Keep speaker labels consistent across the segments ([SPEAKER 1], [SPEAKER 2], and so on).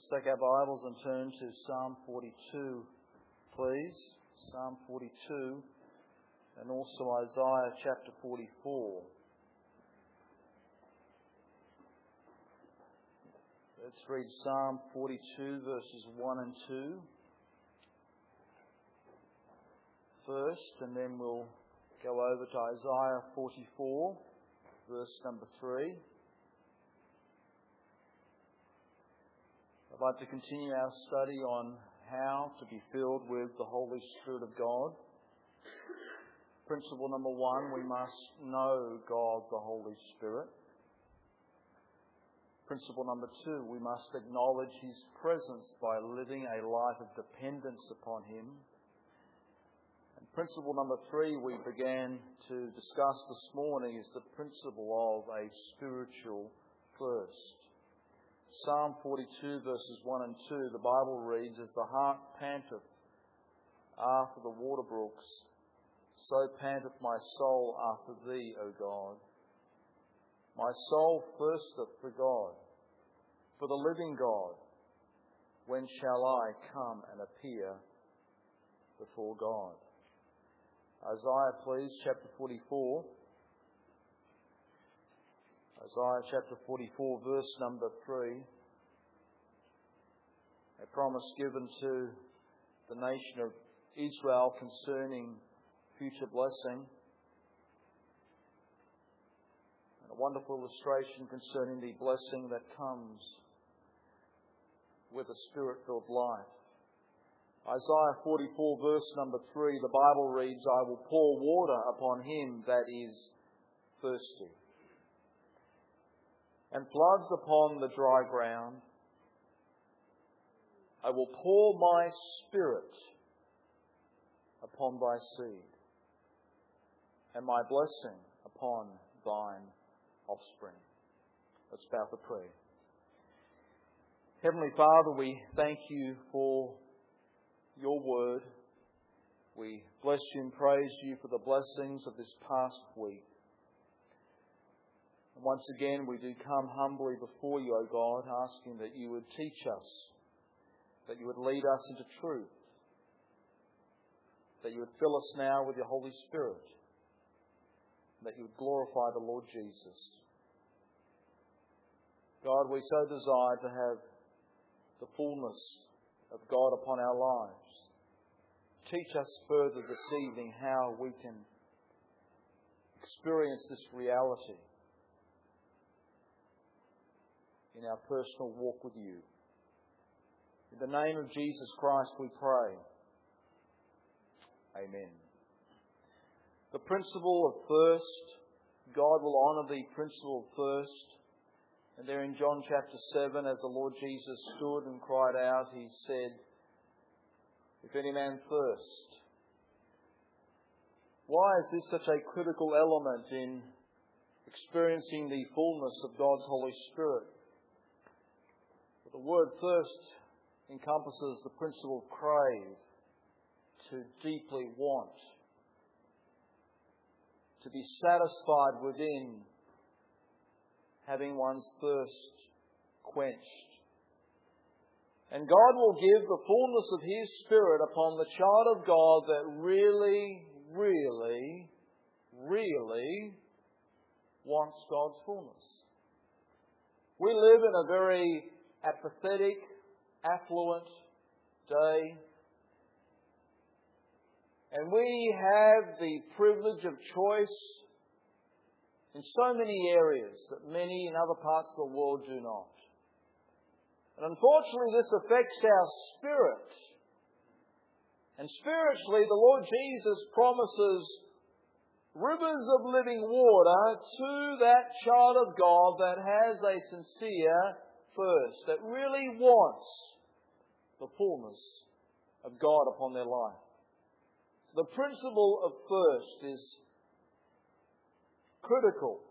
[SPEAKER 1] Let's take our Bibles and turn to Psalm 42, please. Psalm 42 and also Isaiah chapter 44. Let's read Psalm 42 verses 1 and 2 first, and then we'll go over to Isaiah 44 verse number 3. I'd like to continue our study on how to be filled with the Holy Spirit of God. Principle number 1, we must know God the Holy Spirit. Principle number 2, we must acknowledge His presence by living a life of dependence upon Him. And principle number 3 we began to discuss this morning is the principle of a spiritual thirst. Psalm 42 verses 1 and 2, the Bible reads, "As the hart panteth after the water brooks, so panteth my soul after Thee, O God. My soul thirsteth for God, for the living God. When shall I come and appear before God?" Isaiah, please, chapter 44. Isaiah chapter 44, verse number 3. A promise given to the nation of Israel concerning future blessing. And a wonderful illustration concerning the blessing that comes with a Spirit-filled life. Isaiah 44, verse number 3, the Bible reads, "I will pour water upon him that is thirsty, and floods upon the dry ground. I will pour my Spirit upon thy seed, and my blessing upon thine offspring." Let's bow for prayer. Heavenly Father, we thank You for Your word. We bless You and praise You for the blessings of this past week. And once again, we do come humbly before You, O God, asking that You would teach us, that You would lead us into truth, that You would fill us now with Your Holy Spirit, and that You would glorify the Lord Jesus. God, we so desire to have the fullness of God upon our lives. Teach us further this evening how we can experience this reality in our personal walk with You. In the name of Jesus Christ we pray. Amen. The principle of thirst. God will honour the principle of thirst. And there in John chapter 7, as the Lord Jesus stood and cried out, He said, "If any man thirst." Why is this such a critical element in experiencing the fullness of God's Holy Spirit? The word thirst encompasses the principle of crave, to deeply want, to be satisfied within, having one's thirst quenched. And God will give the fullness of His Spirit upon the child of God that really wants God's fullness. We live in a very apathetic, affluent day. And we have the privilege of choice in so many areas that many in other parts of the world do not. And unfortunately, this affects our spirit. And spiritually, the Lord Jesus promises rivers of living water to that child of God that has a sincere thirst, that really wants the fullness of God upon their life. The principle of thirst is critical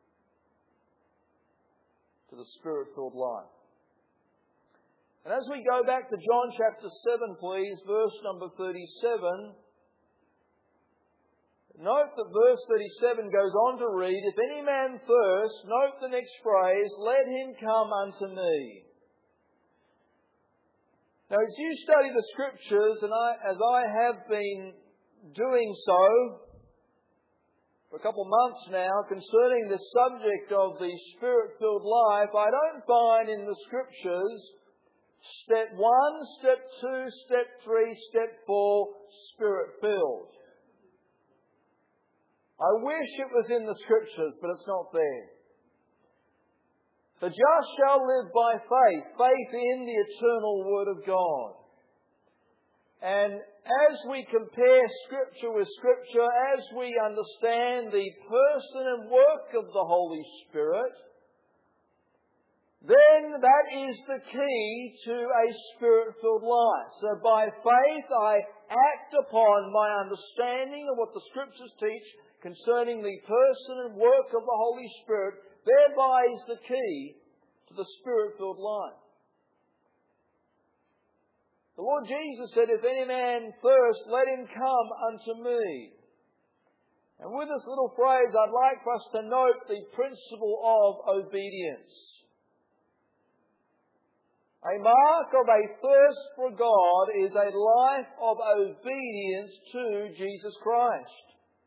[SPEAKER 1] to the Spirit-filled life. And as we go back to John chapter 7, please, verse number 37, note that verse 37 goes on to read, "If any man thirst," note the next phrase, "let him come unto me." Now, as you study the Scriptures, and as I have been doing so for a couple of months now, concerning the subject of the Spirit-filled life, I don't find in the Scriptures step 1, step 2, step 3, step 4, Spirit-filled. I wish it was in the Scriptures, but it's not there. The just shall live by faith, faith in the eternal Word of God. And as we compare Scripture with Scripture, as we understand the person and work of the Holy Spirit, then that is the key to a Spirit-filled life. So by faith I act upon my understanding of what the Scriptures teach concerning the person and work of the Holy Spirit. Thereby is the key to the Spirit-filled life. The Lord Jesus said, "If any man thirst, let him come unto me." And with this little phrase, I'd like for us to note the principle of obedience. A mark of a thirst for God is a life of obedience to Jesus Christ.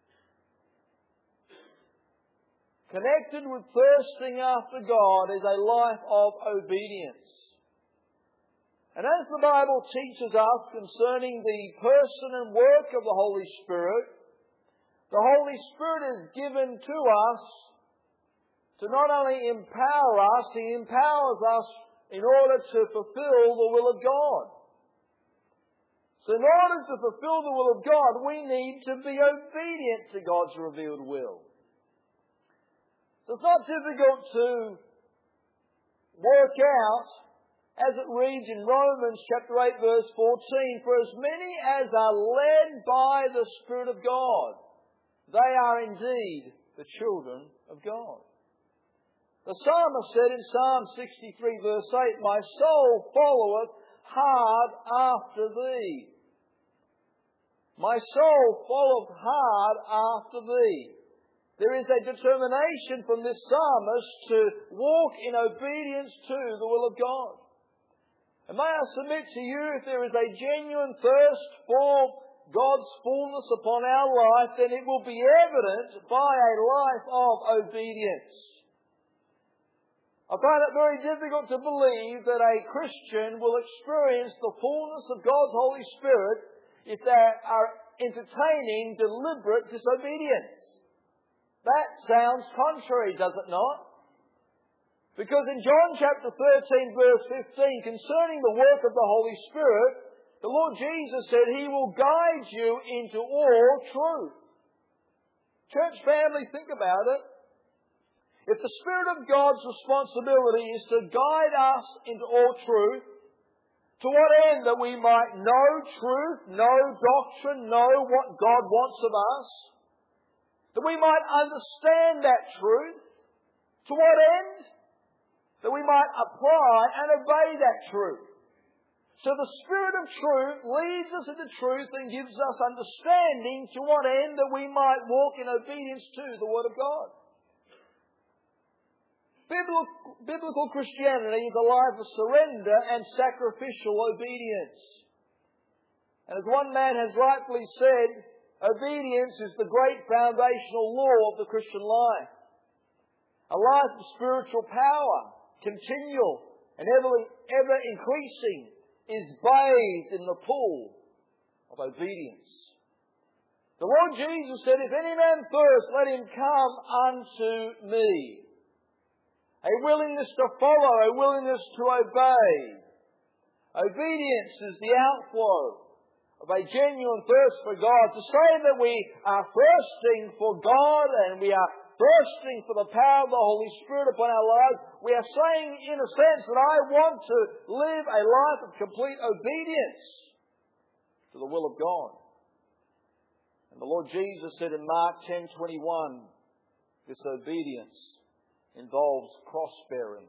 [SPEAKER 1] Connected with thirsting after God is a life of obedience. And as the Bible teaches us concerning the person and work of the Holy Spirit, the Holy Spirit is given to us to not only empower us, He empowers us in order to fulfill the will of God. So in order to fulfill the will of God, we need to be obedient to God's revealed will. So it's not difficult to work out, as it reads in Romans chapter 8 verse 14, "For as many as are led by the Spirit of God, they are indeed the children of God." The psalmist said in Psalm 63 verse 8, "My soul followeth hard after thee." My soul followeth hard after thee. There is a determination from this psalmist to walk in obedience to the will of God. And may I submit to you, if there is a genuine thirst for God's fullness upon our life, then it will be evident by a life of obedience. I find it very difficult to believe that a Christian will experience the fullness of God's Holy Spirit if they are entertaining deliberate disobedience. That sounds contrary, does it not? Because in John chapter 13 verse 15, concerning the work of the Holy Spirit, the Lord Jesus said He will guide you into all truth. Church family, think about it. If the Spirit of God's responsibility is to guide us into all truth, to what end? That we might know truth, know doctrine, know what God wants of us, that we might understand that truth. To what end? That we might apply and obey that truth. So the Spirit of truth leads us into truth and gives us understanding, to what end? That we might walk in obedience to the Word of God. Biblical Christianity is a life of surrender and sacrificial obedience. And as one man has rightfully said, obedience is the great foundational law of the Christian life. A life of spiritual power, continual and ever increasing, is bathed in the pool of obedience. The Lord Jesus said, "If any man thirst, let him come unto me." A willingness to follow, a willingness to obey. Obedience is the outflow of a genuine thirst for God. To say that we are thirsting for God and we are thirsting for the power of the Holy Spirit upon our lives, we are saying in a sense that I want to live a life of complete obedience to the will of God. And the Lord Jesus said in Mark 10:21, this obedience involves cross-bearing.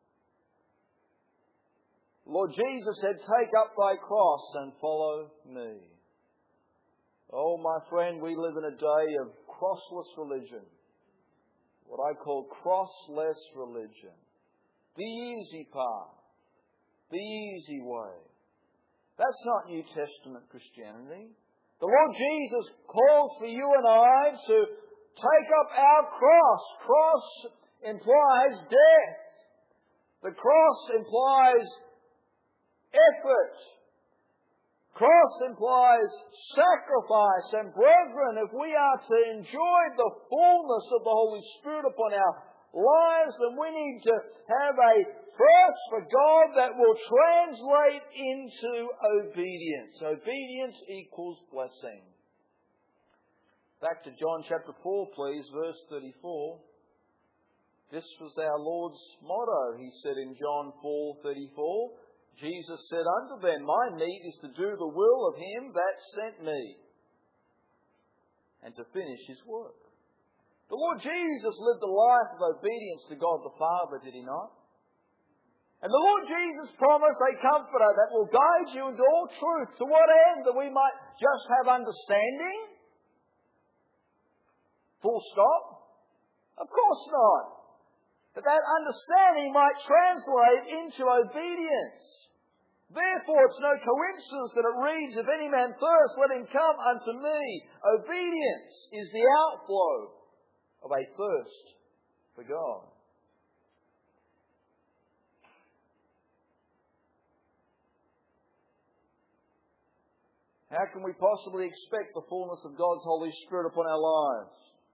[SPEAKER 1] Lord Jesus said, "Take up thy cross and follow me." Oh, my friend, we live in a day of crossless religion. What I call crossless religion. The easy path. The easy way. That's not New Testament Christianity. The Lord Jesus calls for you and I to take up our cross. Cross implies death. The cross implies effort. Cross implies sacrifice. And brethren, if we are to enjoy the fullness of the Holy Spirit upon our lives, then we need to have a thirst for God that will translate into obedience. Obedience equals blessing. Back to John chapter 4, please, verse 34. This was our Lord's motto. He said in John 4:34, Jesus said unto them, My meat is to do the will of him that sent me, and to finish his work. The Lord Jesus lived a life of obedience to God the Father, did he not? And the Lord Jesus promised a comforter that will guide you into all truth. To what end? That we might just have understanding? Full stop? Of course not. But that understanding might translate into obedience. Therefore, it's no coincidence that it reads, If any man thirst, let him come unto me. Obedience is the outflow of a thirst for God. How can we possibly expect the fullness of God's Holy Spirit upon our lives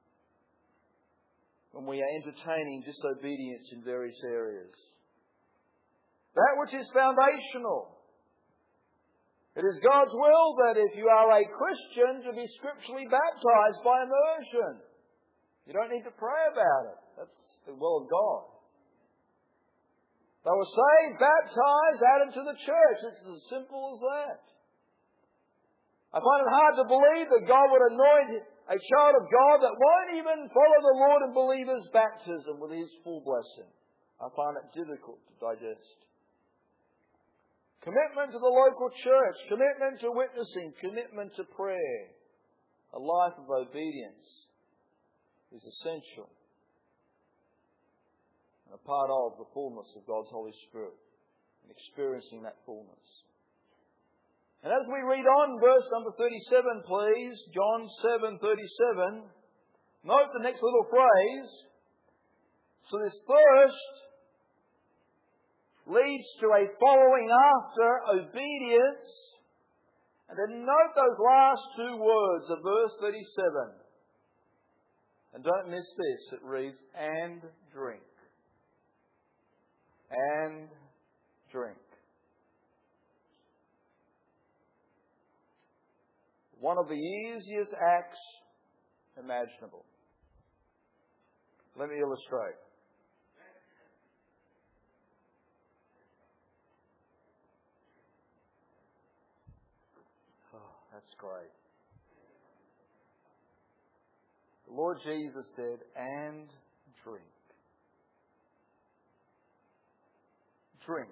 [SPEAKER 1] when we are entertaining disobedience in various areas? That which is foundational. It is God's will that if you are a Christian to be scripturally baptized by immersion. You don't need to pray about it. That's the will of God. They were saved, baptized, added to the church. It's as simple as that. I find it hard to believe that God would anoint a child of God that won't even follow the Lord and believer's baptism with his full blessing. I find it difficult to digest. Commitment to the local church, commitment to witnessing, commitment to prayer, a life of obedience is essential and a part of the fullness of God's Holy Spirit and experiencing that fullness. And as we read on, verse number 37, please, John 7:37, note the next little phrase. So this thirst leads to a following after obedience. And then note those last two words of verse 37. And don't miss this. It reads, and drink. And drink. One of the easiest acts imaginable. Let me illustrate. Oh, that's great. The Lord Jesus said, and drink. Drink.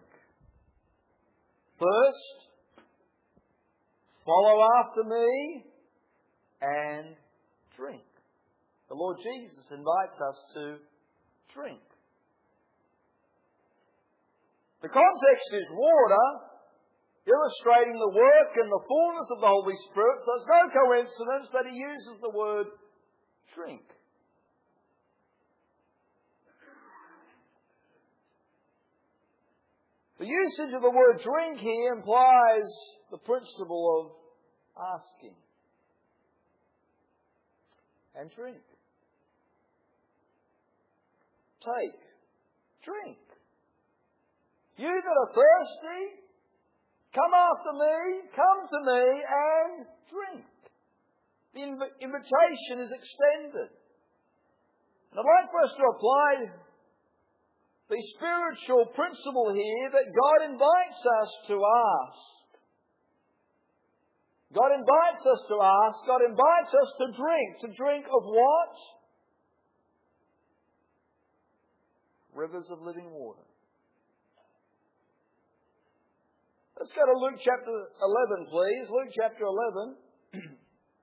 [SPEAKER 1] First, follow after me and drink. The Lord Jesus invites us to drink. The context is water, illustrating the work and the fullness of the Holy Spirit, so it's no coincidence that he uses the word drink. The usage of the word drink here implies the principle of asking. And drink. Take. Drink. You that are thirsty, come after me, come to me and drink. The invitation is extended. And I'd like for us to apply the spiritual principle here that God invites us to ask. God invites us to ask. God invites us to drink. To drink of what? Rivers of living water. Let's go to Luke chapter 11, please. Luke chapter 11.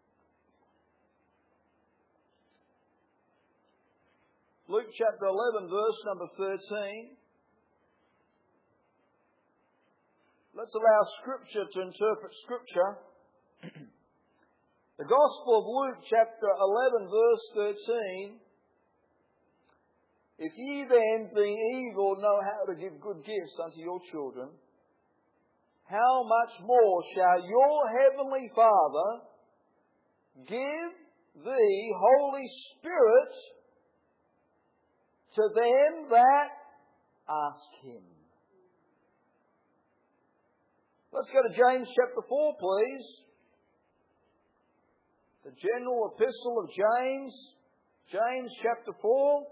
[SPEAKER 1] Luke chapter 11, verse number 13. let's allow Scripture to interpret Scripture. The Gospel of Luke, chapter 11, verse 13. If ye then, being evil, know how to give good gifts unto your children, how much more shall your heavenly Father give the Holy Spirit to them that ask Him? Let's go to James chapter 4, please. The general epistle of James. James chapter 4.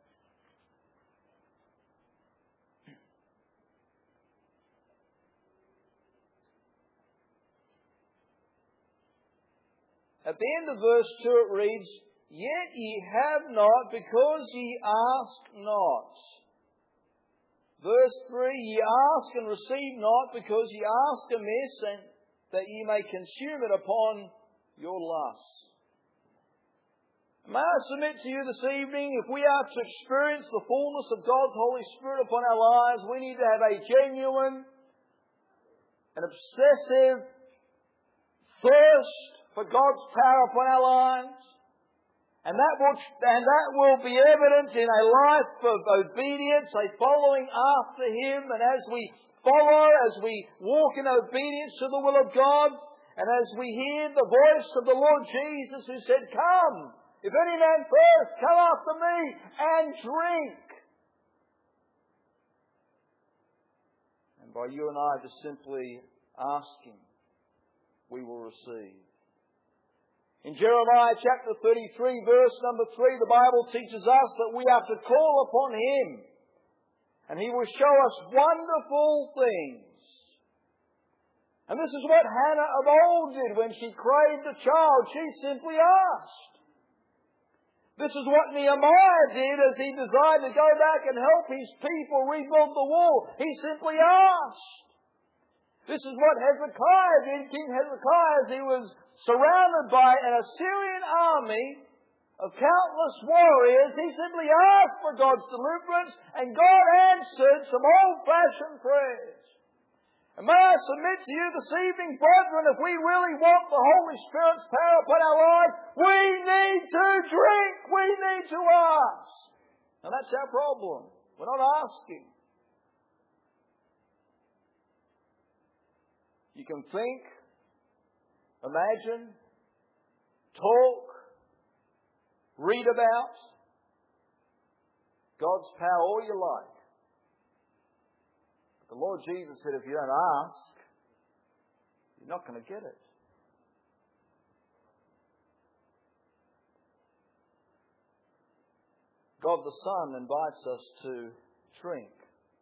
[SPEAKER 1] At the end of verse 2 it reads, Yet ye have not, because ye ask not. Verse 3, Ye ask and receive not, because ye ask amiss, and that ye may consume it upon your lusts. May I submit to you this evening, if we are to experience the fullness of God's Holy Spirit upon our lives, we need to have a genuine and obsessive thirst for God's power upon our lives. And that will be evident in a life of obedience, a following after Him. And as we follow, as we walk in obedience to the will of God, and as we hear the voice of the Lord Jesus who said, Come, if any man thirst, come after me and drink. And by you and I just simply asking, we will receive. In Jeremiah chapter 33, verse number 3, the Bible teaches us that we are to call upon Him, and He will show us wonderful things. And this is what Hannah of old did when she craved a child. She simply asked. This is what Nehemiah did as he desired to go back and help his people rebuild the wall. He simply asked. This is what Hezekiah did. King Hezekiah, as he was surrounded by an Assyrian army of countless warriors, he simply asked for God's deliverance, and God answered some old-fashioned prayers. And may I submit to you this evening, brethren, if we really want the Holy Spirit's power upon our lives, we need to drink, we need to ask. And that's our problem. We're not asking. You can think, imagine, talk, read about God's power all you like. But the Lord Jesus said, if you don't ask, you're not going to get it. God the Son invites us to drink.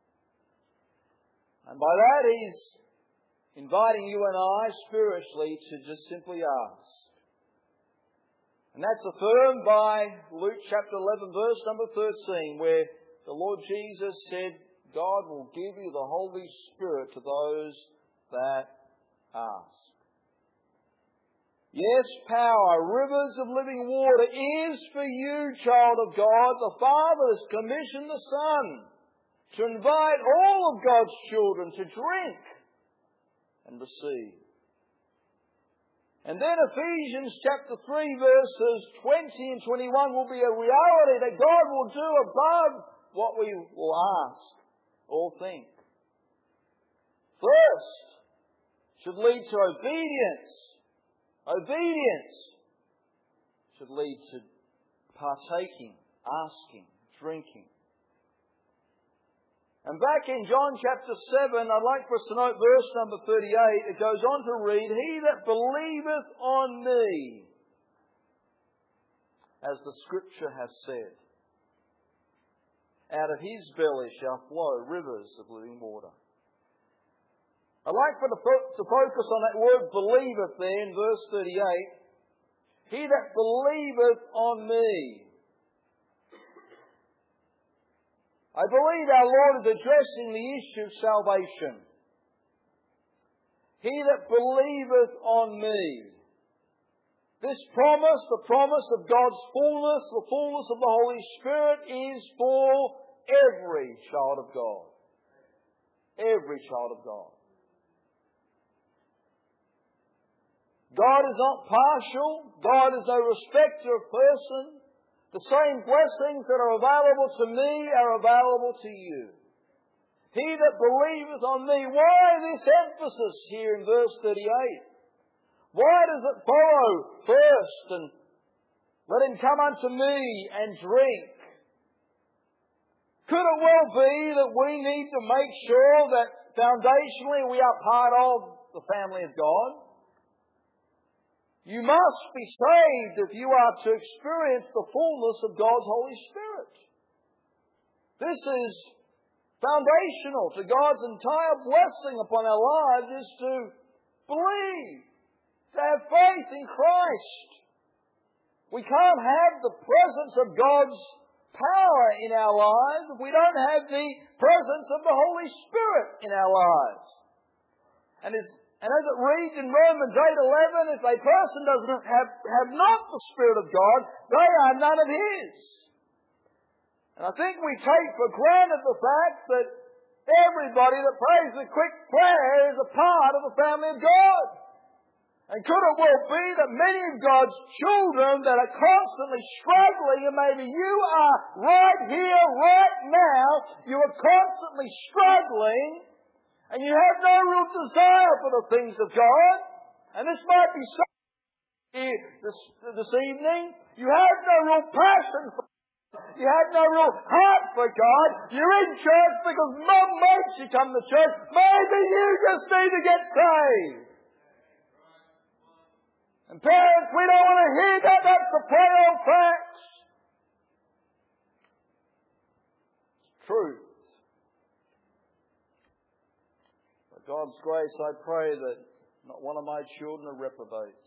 [SPEAKER 1] And by that He's inviting you and I spiritually to just simply ask. And that's affirmed by Luke chapter 11 verse number 13, where the Lord Jesus said, God will give you the Holy Spirit to those that ask. Yes, power, rivers of living water is for you, child of God. The Father has commissioned the Son to invite all of God's children to drink and receive. And then Ephesians chapter 3 verses 20 and 21 will be a reality that God will do above what we will ask or think. First should lead to obedience. Obedience should lead to partaking, asking, drinking. And back in John chapter 7, I'd like for us to note verse number 38. It goes on to read, He that believeth on me, as the Scripture hath said, out of his belly shall flow rivers of living water. I'd like for to focus on that word believeth there in verse 38. He that believeth on me. I believe our Lord is addressing the issue of salvation. He that believeth on me. This promise, the promise of God's fullness, the fullness of the Holy Spirit, is for every child of God. Every child of God. God is not partial. God is no respecter of person. The same blessings that are available to me are available to you. He that believeth on me. Why this emphasis here in verse 38? Why does it follow first and let him come unto me and drink? Could it well be that we need to make sure that foundationally we are part of the family of God? You must be saved if you are to experience the fullness of God's Holy Spirit. This is foundational to God's entire blessing upon our lives, is to believe, to have faith in Christ. We can't have the presence of God's power in our lives if we don't have the presence of the Holy Spirit in our lives. And as it reads in Romans 8:11, if a person does not have not the Spirit of God, they are none of His. And I think we take for granted the fact that everybody that prays a quick prayer is a part of the family of God. And could it well be that many of God's children that are constantly struggling, and maybe you are right here, right now, you are constantly struggling, and you have no real desire for the things of God, and this might be so here this evening, you have no real passion for God, you have no real heart for God, you're in church because Mum makes you come to church, maybe you just need to get saved. And parents, we don't want to hear that. That's the plain old facts. It's truth. By God's grace, I pray that not one of my children are reprobates.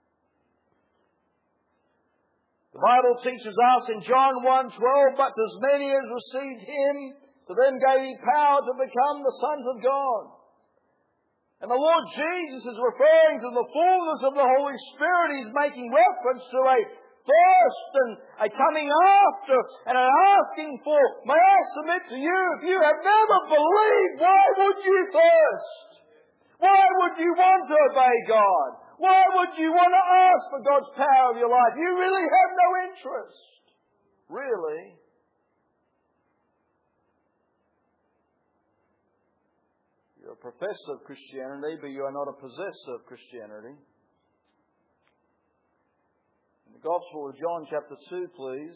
[SPEAKER 1] The Bible teaches us in John 1:12, but as many as received Him, to them gave He power to become the sons of God. And the Lord Jesus is referring to the fullness of the Holy Spirit. He's making reference to a thirst and a coming after and an asking for. May I submit to you, if you have never believed, why would you thirst? Why would you want to obey God? Why would you want to ask for God's power of your life? You really have no interest. Really. You're a professor of Christianity, but you are not a possessor of Christianity. In the Gospel of John chapter 2, please.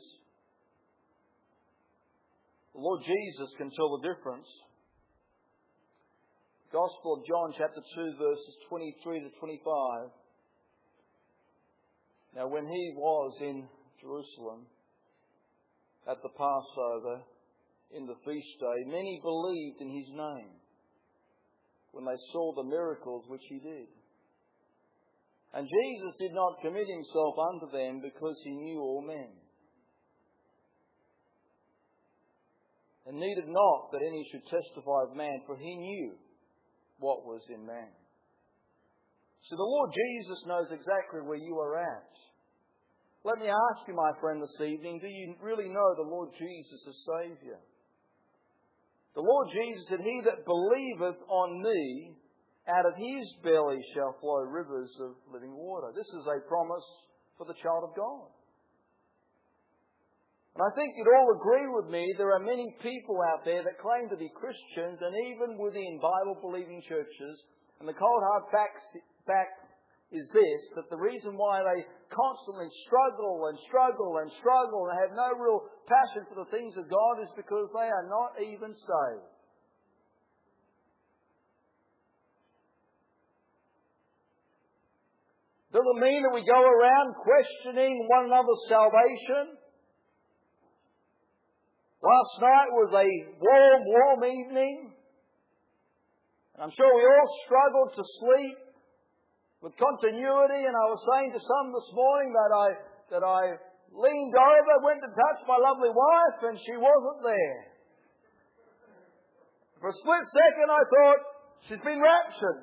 [SPEAKER 1] The Lord Jesus can tell the difference. Gospel of John chapter 2 verses 23 to 25. Now when He was in Jerusalem at the Passover in the feast day, many believed in His name when they saw the miracles which He did. And Jesus did not commit Himself unto them because He knew all men, and needed not that any should testify of man, for He knew what was in man. So the Lord Jesus knows exactly where you are at. Let me ask you, my friend, this evening, do you really know the Lord Jesus as Saviour? The Lord Jesus said, He that believeth on me, out of his belly shall flow rivers of living water. This is a promise for the child of God. And I think you'd all agree with me, there are many people out there that claim to be Christians, and even within Bible-believing churches, and the cold hard fact is this, that the reason why they constantly struggle and have no real passion for the things of God is because they are not even saved. Doesn't mean that we go around questioning one another's salvation. Last night was a warm evening. And I'm sure we all struggled to sleep with continuity, and I was saying to some this morning that I leaned over, went to touch my lovely wife, and she wasn't there. For a split second I thought, she's been raptured.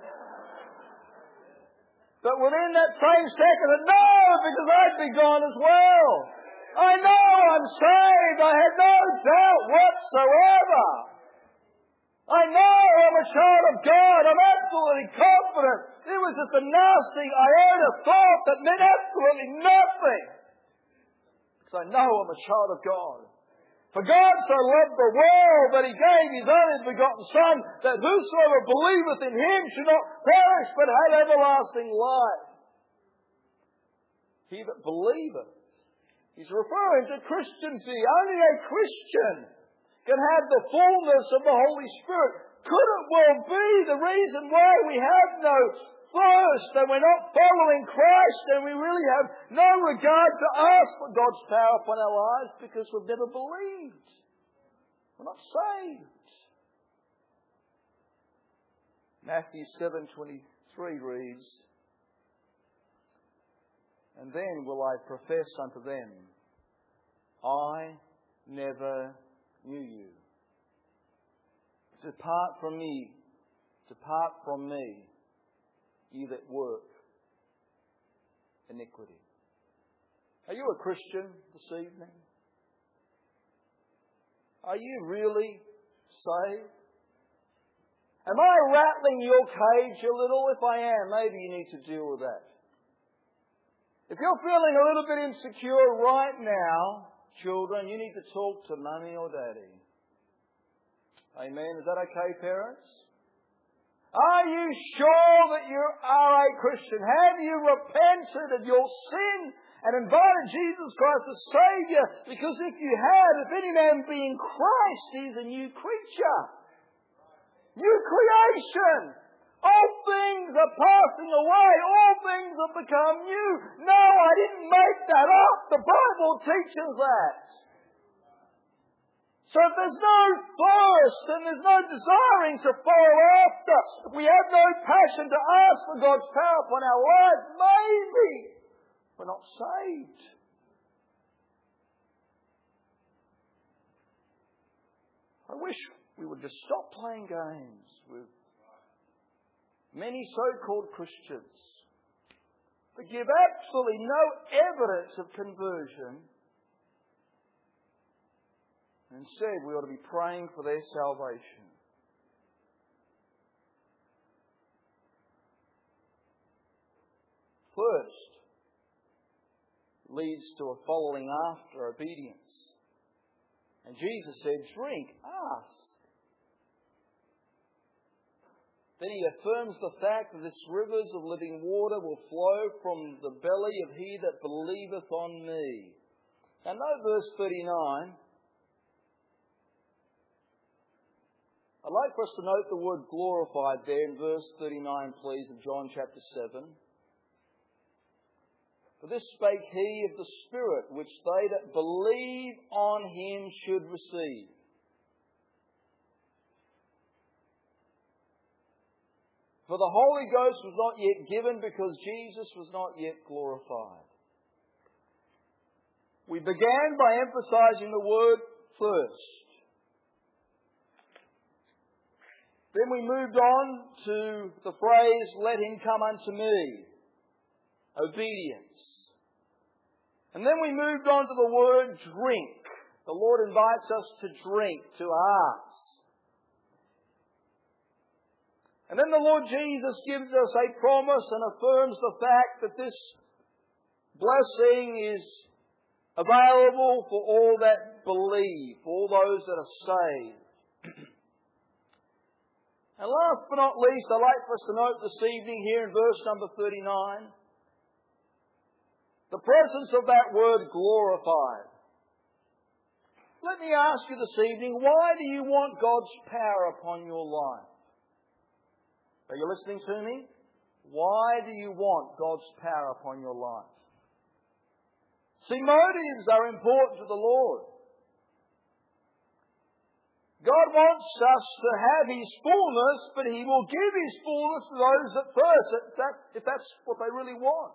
[SPEAKER 1] But within that same second, no, because I'd be gone as well. I know I'm saved. I had no doubt whatsoever. I know I'm a child of God. I'm absolutely confident. It was just a nasty iota thought that meant absolutely nothing. Because I know I'm a child of God. For God so loved the world that He gave His only begotten Son, that whosoever believeth in Him should not perish but have everlasting life. He that believeth. He's referring to Christians here. Only a Christian can have the fullness of the Holy Spirit. Could it well be the reason why we have no thirst and we're not following Christ and we really have no regard to ask for God's power upon our lives? Because we've never believed. We're not saved. Matthew 7:23 reads, "And then will I profess unto them, I never knew you. Depart from me, ye that work iniquity." Are you a Christian this evening? Are you really saved? Am I rattling your cage a little? If I am, maybe you need to deal with that. If you're feeling a little bit insecure right now, children, you need to talk to Mummy or Daddy. Amen. Is that okay, parents? Are you sure that you are a Christian? Have you repented of your sin and invited Jesus Christ as Saviour? Because if you have, if any man be in Christ, he's a new creature. New creation. All things are passing away. All things have become new. No, I didn't make that up. The Bible teaches that. So if there's no thirst and there's no desiring to follow after, if we have no passion to ask for God's power upon our lives, maybe we're not saved. I wish we would just stop playing games with many so-called Christians that give absolutely no evidence of conversion. Instead, we ought to be praying for their salvation. First, leads to a following after obedience. And Jesus said, drink, ask. Then He affirms the fact that this rivers of living water will flow from the belly of he that believeth on me. Now note verse 39. I'd like for us to note the word glorified there in verse 39, please, of John chapter 7. For this spake He of the Spirit, which they that believe on Him should receive. For the Holy Ghost was not yet given because Jesus was not yet glorified. We began by emphasizing the word first. Then we moved on to the phrase, let him come unto me. Obedience. And then we moved on to the word drink. The Lord invites us to drink, to ask. And then the Lord Jesus gives us a promise and affirms the fact that this blessing is available for all that believe, for all those that are saved. And last but not least, I'd like for us to note this evening here in verse number 39, the presence of that word glorified. Let me ask you this evening, why do you want God's power upon your life? Are you listening to me? Why do you want God's power upon your life? See, motives are important to the Lord. God wants us to have His fullness, but He will give His fullness to those that thirst, if that's what they really want.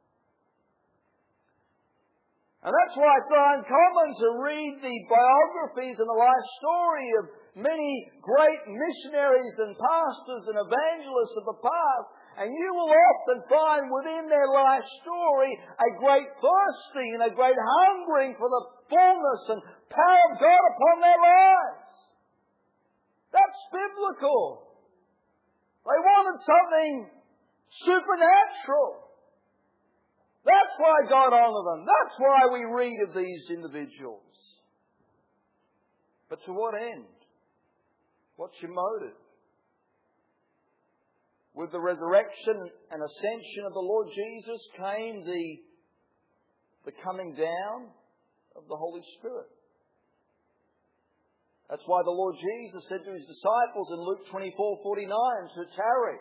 [SPEAKER 1] And that's why it's so uncommon to read the biographies and the life story of many great missionaries and pastors and evangelists of the past, and you will often find within their life story a great thirsting and a great hungering for the fullness and power of God upon their lives. That's biblical. biblical. They wanted something supernatural. That's why God honoured them. That's why we read of these individuals. But to what end? What's your motive? With the resurrection and ascension of the Lord Jesus came the coming down of the Holy Spirit. That's why the Lord Jesus said to His disciples in Luke 24:49 to tarry.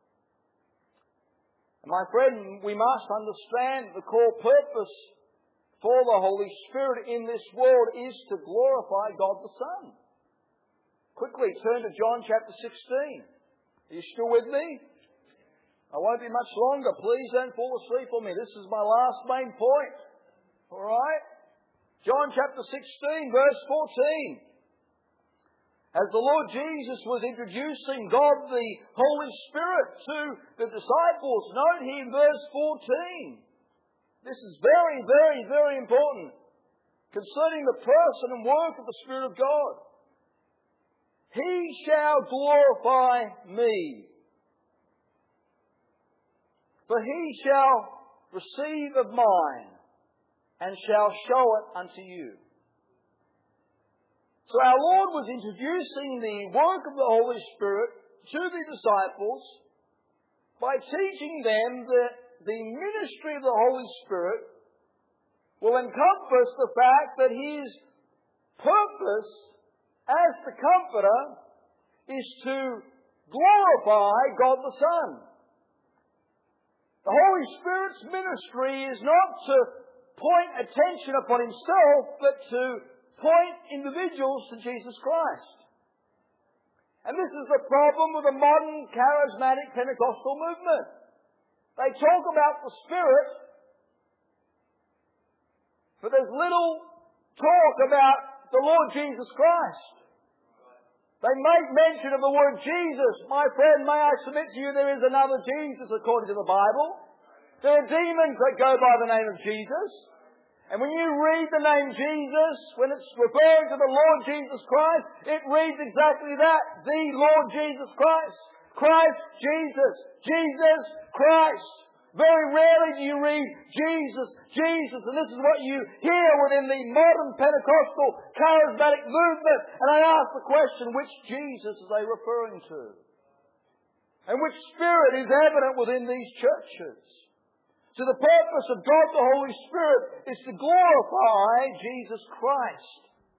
[SPEAKER 1] And my friend, we must understand the core purpose for the Holy Spirit in this world is to glorify God the Son. Quickly turn to John chapter 16. Are you still with me? I won't be much longer. Please don't fall asleep on me. This is my last main point. All right? John chapter 16, verse 14. As the Lord Jesus was introducing God the Holy Spirit to the disciples, note here in verse 14. This is very, very, very important concerning the person and work of the Spirit of God. He shall glorify me, for he shall receive of mine and shall show it unto you. So our Lord was introducing the work of the Holy Spirit to the disciples by teaching them that the ministry of the Holy Spirit will encompass the fact that His purpose as the Comforter is to glorify God the Son. The Holy Spirit's ministry is not to point attention upon Himself, but to point individuals to Jesus Christ. And this is the problem with the modern charismatic Pentecostal movement. They talk about the Spirit, but there's little talk about the Lord Jesus Christ. They make mention of the word Jesus. My friend, may I submit to you there is another Jesus according to the Bible. There are demons that go by the name of Jesus. And when you read the name Jesus, when it's referring to the Lord Jesus Christ, it reads exactly that. The Lord Jesus Christ. Christ, Jesus. Jesus, Christ. Very rarely do you read Jesus, Jesus. And this is what you hear within the modern Pentecostal charismatic movement. And I ask the question, which Jesus are they referring to? And which Spirit is evident within these churches? So the purpose of God the Holy Spirit is to glorify Jesus Christ.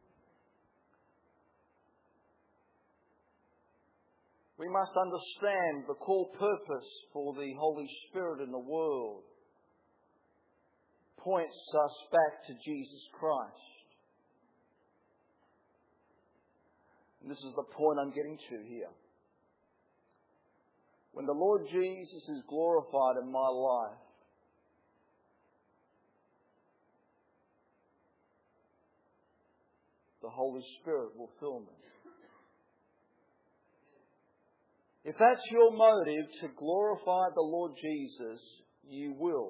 [SPEAKER 1] We must understand the core purpose for the Holy Spirit in the world points us back to Jesus Christ. And this is the point I'm getting to here. When the Lord Jesus is glorified in my life, the Holy Spirit will fill me. If that's your motive to glorify the Lord Jesus, you will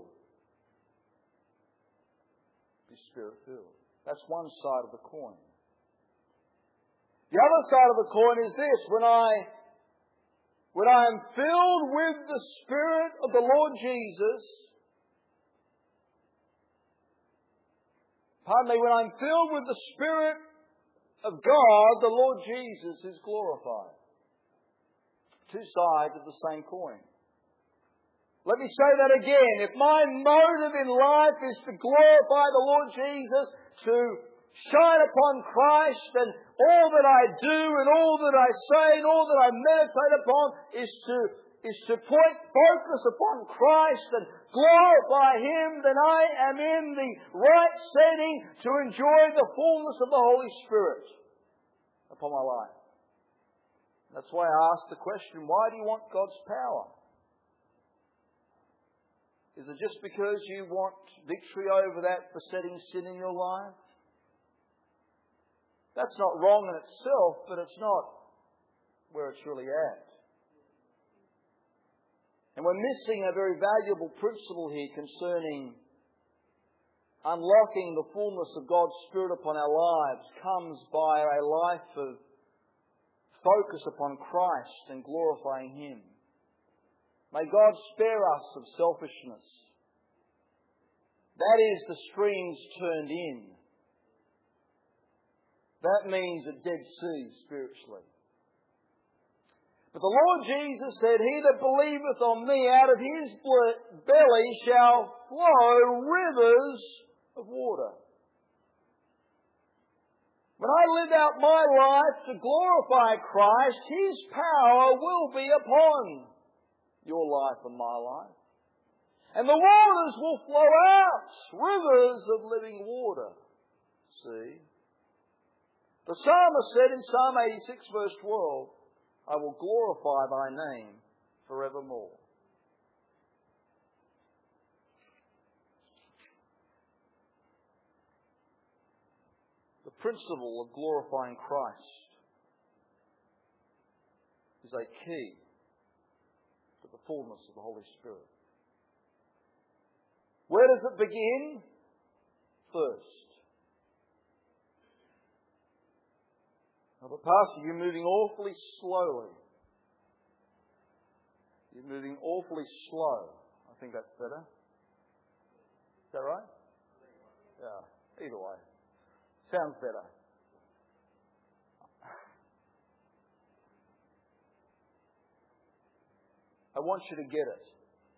[SPEAKER 1] be Spirit-filled. That's one side of the coin. The other side of the coin is this. When I am filled with the Spirit of the Lord Jesus, when I'm filled with the Spirit of God, the Lord Jesus is glorified. Two sides of the same coin. Let me say that again. If my motive in life is to glorify the Lord Jesus, to shine upon Christ, and all that I do and all that I say and all that I meditate upon is to point focus upon Christ and glorify Him, then I am in the right setting to enjoy the fullness of the Holy Spirit upon my life. That's why I asked the question, why do you want God's power? Is it just because you want victory over that besetting sin in your life? That's not wrong in itself, but it's not where it's really at. And we're missing a very valuable principle here concerning unlocking the fullness of God's Spirit upon our lives comes by a life of focus upon Christ and glorifying Him. May God spare us of selfishness. That is the streams turned in. That means a dead sea spiritually. But the Lord Jesus said, "He that believeth on me, out of his belly shall flow rivers of water." When I live out my life to glorify Christ, His power will be upon your life and my life. And the waters will flow out, rivers of living water. See? The psalmist said in Psalm 86 verse 12, "I will glorify thy name forevermore." The principle of glorifying Christ is a key to the fullness of the Holy Spirit. Where does it begin? First. Now, but Pastor, you're moving awfully slowly. You're moving awfully slow. I think that's better. Is that right? Yeah, either way. Sounds better. I want you to get it.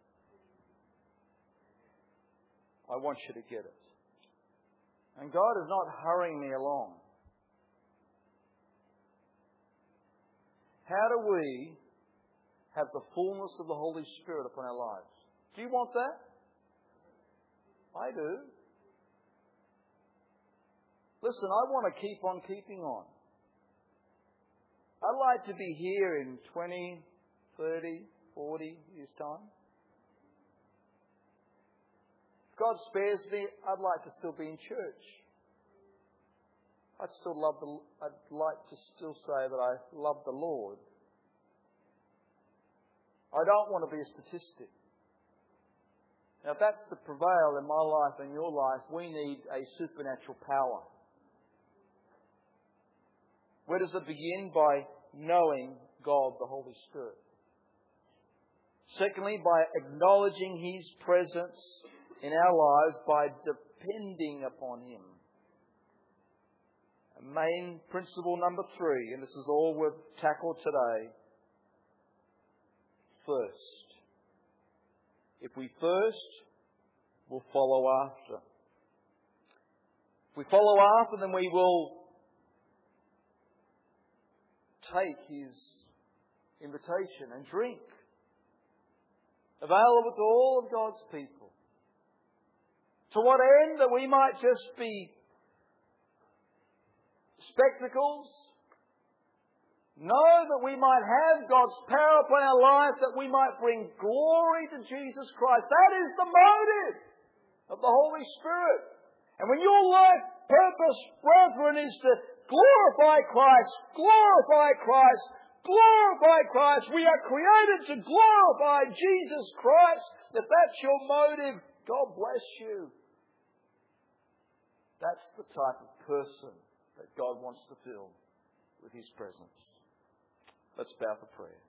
[SPEAKER 1] I want you to get it. And God is not hurrying me along. How do we have the fullness of the Holy Spirit upon our lives? Do you want that? I do. Listen, I want to keep on keeping on. I'd like to be here in 20, 30, 40 years' time. If God spares me, I'd like to still be in church. I'd like to still say that I love the Lord. I don't want to be a statistic. Now, if that's to prevail in my life and your life, we need a supernatural power. Where does it begin? By knowing God, the Holy Spirit. Secondly, by acknowledging His presence in our lives, by depending upon Him. And main principle number 3, and this is all we've tackled today. First. If we first, we'll follow after. If we follow after, then we will take His invitation and drink. Available to all of God's people. To what end? That we might just be spectacles? No, that we might have God's power upon our life, that we might bring glory to Jesus Christ. That is the motive of the Holy Spirit. And when your life purpose, brethren, is to glorify Christ, glorify Christ, glorify Christ. We are created to glorify Jesus Christ. If that's your motive, God bless you. That's the type of person that God wants to fill with His presence. Let's bow for prayer.